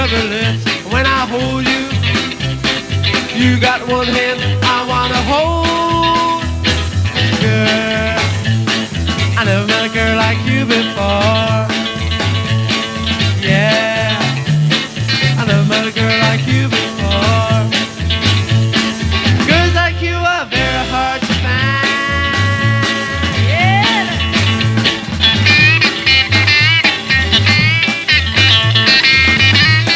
every lips. When I hold you, you got one hand I wanna hold. Girl, I never met a girl like you before. Yeah, I never met a girl like you before.